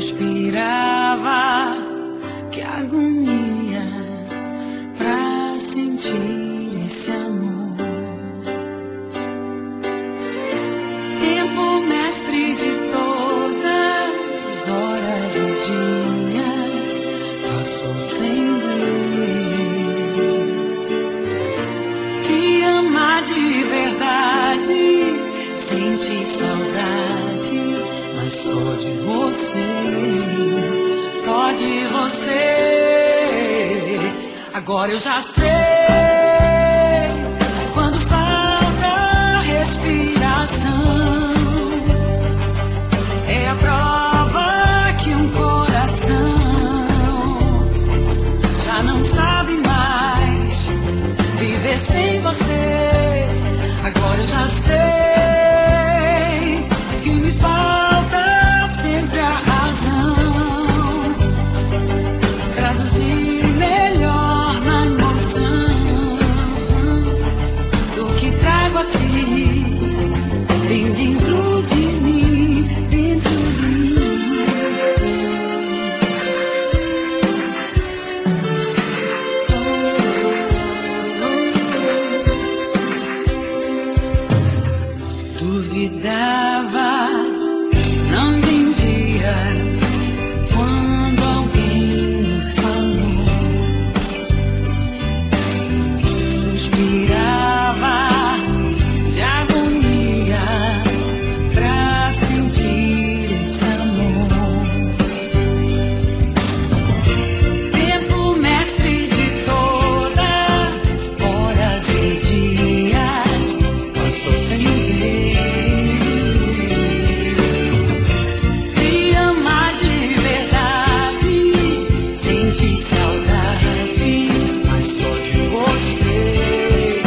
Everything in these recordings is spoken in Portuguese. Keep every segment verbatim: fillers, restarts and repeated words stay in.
Suspirava, que agonia pra sentir esse amor. Tempo mestre de todas horas e dias passou sem ver. Te amar de verdade, sentir saudade, mas só de você, só de você. Agora eu já sei, quando falta respiração, é a prova que um coração já não sabe mais viver sem você. Agora eu já sei que me falta sempre a razão, traduzir melhor na emoção do que trago aqui, bem dentro de mim, dentro de mim. Duvidava, não entendia quando alguém me falou. Suspirava de agonia pra sentir esse amor. Tempo mestre de todas horas e dias passou sem ver.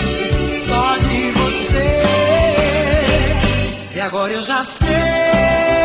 Agora eu já sei,